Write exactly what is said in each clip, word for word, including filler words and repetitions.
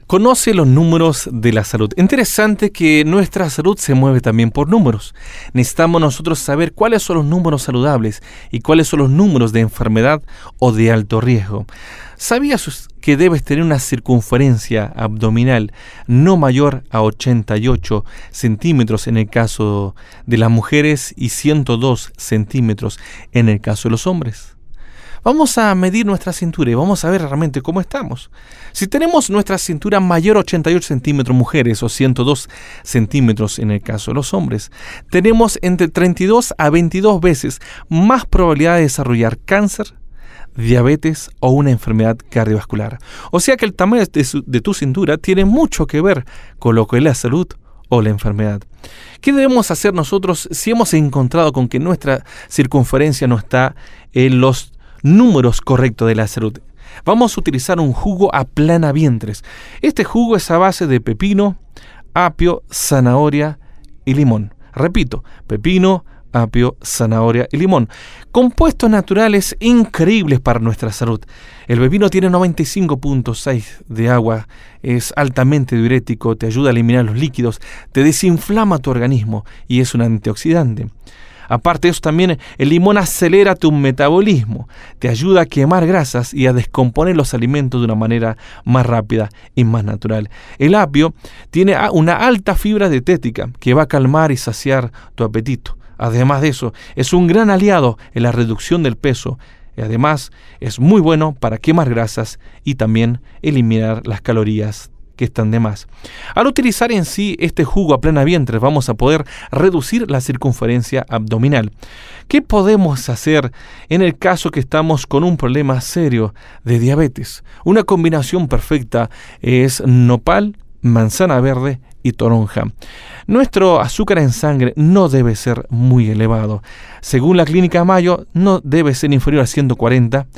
Conoce los números de la salud. Interesante que nuestra salud se mueve también por números. Necesitamos nosotros saber cuáles son los números saludables y cuáles son los números de enfermedad o de alto riesgo. ¿Sabías que debes tener una circunferencia abdominal no mayor a ochenta y ocho centímetros en el caso de las mujeres y ciento dos centímetros en el caso de los hombres? Vamos a medir nuestra cintura y vamos a ver realmente cómo estamos. Si tenemos nuestra cintura mayor a ochenta y ocho centímetros mujeres o ciento dos centímetros en el caso de los hombres, tenemos entre treinta y dos a veintidós veces más probabilidad de desarrollar cáncer, diabetes o una enfermedad cardiovascular. O sea que el tamaño de, su, de tu cintura tiene mucho que ver con lo que es la salud o la enfermedad. ¿Qué debemos hacer nosotros si hemos encontrado con que nuestra circunferencia no está en los números correctos de la salud? Vamos a utilizar un jugo aplanavientres. Este jugo es a base de pepino, apio, zanahoria y limón. Repito, pepino, apio, zanahoria y limón. Compuestos naturales increíbles para nuestra salud. El pepino tiene noventa y cinco punto seis de agua, es altamente diurético, te ayuda a eliminar los líquidos, te desinflama tu organismo y es un antioxidante. Aparte de eso, también el limón acelera tu metabolismo, te ayuda a quemar grasas y a descomponer los alimentos de una manera más rápida y más natural. El apio tiene una alta fibra dietética que va a calmar y saciar tu apetito. Además de eso, es un gran aliado en la reducción del peso y además es muy bueno para quemar grasas y también eliminar las calorías que están de más. Al utilizar en sí este jugo aplanavientres vamos a poder reducir la circunferencia abdominal. ¿Qué podemos hacer en el caso que estamos con un problema serio de diabetes? Una combinación perfecta es nopal, manzana verde y toronja. Nuestro azúcar en sangre no debe ser muy elevado. Según la Clínica Mayo, no debe ser inferior a ciento cuarenta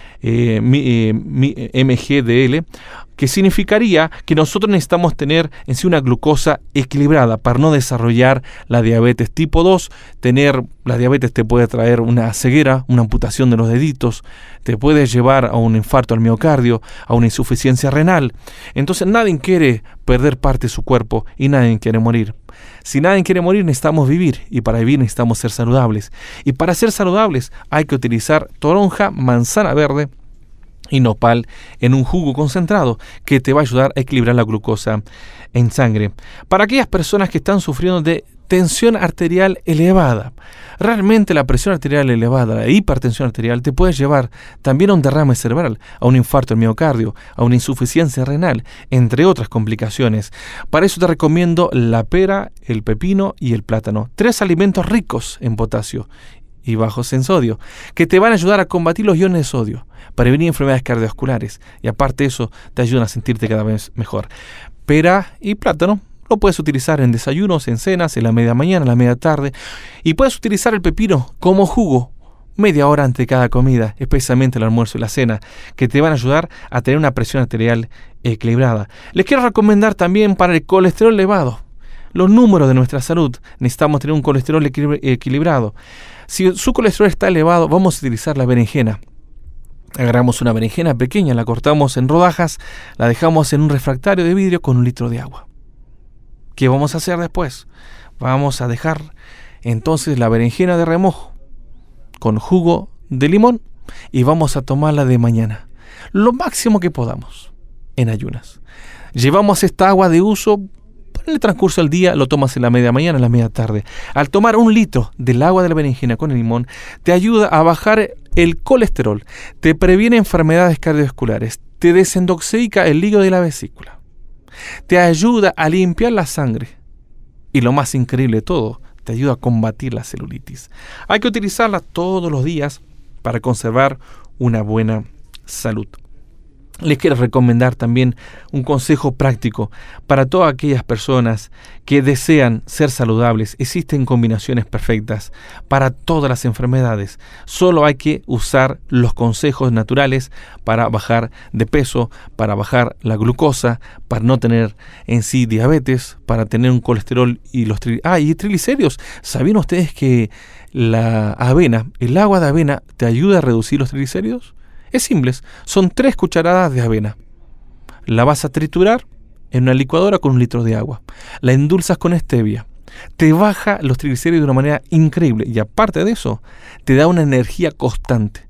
eh, mi, eh, mi, eh, mgdl, que significaría que nosotros necesitamos tener en sí una glucosa equilibrada para no desarrollar la diabetes tipo dos. Tener la diabetes te puede traer una ceguera, una amputación de los deditos, te puede llevar a un infarto al miocardio, a una insuficiencia renal. Entonces nadie quiere perder parte de su cuerpo y nadie quiere morir. Si nadie quiere morir, necesitamos vivir, y para vivir necesitamos ser saludables. Y para ser saludables hay que utilizar toronja, manzana verde y nopal en un jugo concentrado que te va a ayudar a equilibrar la glucosa en sangre. Para aquellas personas que están sufriendo de tensión arterial elevada, realmente la presión arterial elevada, la hipertensión arterial te puede llevar también a un derrame cerebral, a un infarto al miocardio, a una insuficiencia renal, entre otras complicaciones. Para eso te recomiendo la pera, el pepino y el plátano, tres alimentos ricos en potasio y bajos en sodio, que te van a ayudar a combatir los iones de sodio, prevenir enfermedades cardiovasculares, y aparte de eso, te ayudan a sentirte cada vez mejor. Pera y plátano lo puedes utilizar en desayunos, en cenas, en la media mañana, en la media tarde, y puedes utilizar el pepino como jugo media hora antes de cada comida, especialmente el almuerzo y la cena, que te van a ayudar a tener una presión arterial equilibrada. Les quiero recomendar también para el colesterol elevado, los números de nuestra salud. Necesitamos tener un colesterol equil- equilibrado. Si su colesterol está elevado, vamos a utilizar la berenjena. Agarramos una berenjena pequeña, la cortamos en rodajas, la dejamos en un refractario de vidrio con un litro de agua. ¿Qué vamos a hacer después? Vamos a dejar entonces la berenjena de remojo con jugo de limón y vamos a tomarla de mañana, lo máximo que podamos, en ayunas. Llevamos esta agua de uso. En el transcurso del día lo tomas en la media mañana, en la media tarde. Al tomar un litro del agua de la berenjena con el limón, te ayuda a bajar el colesterol, te previene enfermedades cardiovasculares, te desintoxica el hígado y la vesícula, te ayuda a limpiar la sangre y lo más increíble de todo, te ayuda a combatir la celulitis. Hay que utilizarla todos los días para conservar una buena salud. Les quiero recomendar también un consejo práctico para todas aquellas personas que desean ser saludables. Existen combinaciones perfectas para todas las enfermedades. Solo hay que usar los consejos naturales para bajar de peso, para bajar la glucosa, para no tener en sí diabetes, para tener un colesterol y los tri- ah, y triglicéridos. ¿Sabían ustedes que la avena, el agua de avena, te ayuda a reducir los triglicéridos? Es simple, son tres cucharadas de avena. La vas a triturar en una licuadora con un litro de agua. La endulzas con stevia. Te baja los triglicéridos de una manera increíble y aparte de eso, te da una energía constante.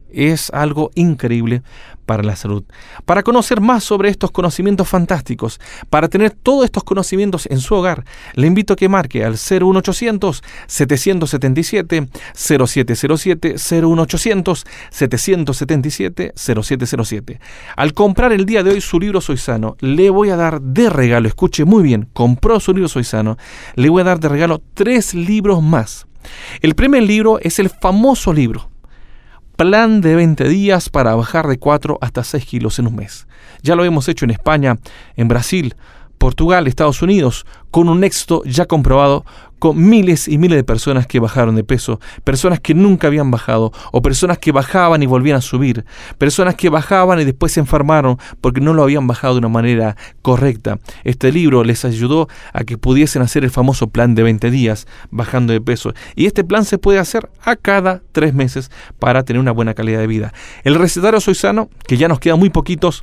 Es algo increíble para la salud. Para conocer más sobre estos conocimientos fantásticos, para tener todos estos conocimientos en su hogar, le invito a que marque al cero uno ochocientos, setecientos setenta y siete, cero siete cero siete, cero uno ochocientos, setecientos setenta y siete, cero siete cero siete. Al comprar el día de hoy su libro Soy Sano, le voy a dar de regalo, escuche muy bien, compró su libro Soy Sano, le voy a dar de regalo tres libros más. El primer libro es el famoso libro Plan de veinte días para bajar de cuatro hasta seis kilos en un mes. Ya lo hemos hecho en España, en Brasil, Portugal, Estados Unidos, con un éxito ya comprobado, con miles y miles de personas que bajaron de peso, personas que nunca habían bajado, o personas que bajaban y volvían a subir, personas que bajaban y después se enfermaron porque no lo habían bajado de una manera correcta. Este libro les ayudó a que pudiesen hacer el famoso plan de veinte días, bajando de peso. Y este plan se puede hacer a cada tres meses para tener una buena calidad de vida. El recetario Soy Sano, que ya nos quedan muy poquitos,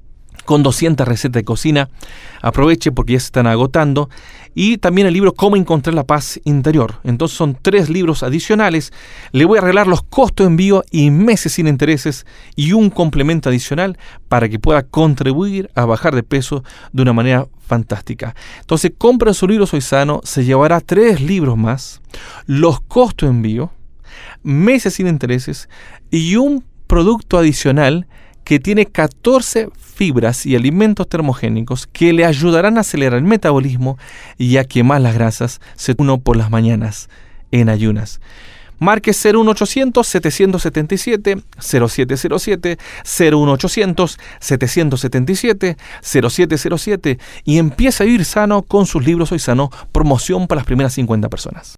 con doscientas recetas de cocina. Aproveche porque ya se están agotando. Y también el libro Cómo encontrar la paz interior. Entonces son tres libros adicionales. Le voy a arreglar los costos de envío y meses sin intereses y un complemento adicional para que pueda contribuir a bajar de peso de una manera fantástica. Entonces compra su libro Soy Sano, se llevará tres libros más, los costos de envío, meses sin intereses y un producto adicional que tiene catorce fibras y alimentos termogénicos que le ayudarán a acelerar el metabolismo y a quemar las grasas uno por las mañanas en ayunas. Marque cero uno ochocientos, setecientos setenta y siete, cero siete cero siete, cero uno ochocientos, setecientos setenta y siete, cero siete cero siete y empieza a vivir sano con sus libros Soy Sano, promoción para las primeras cincuenta personas.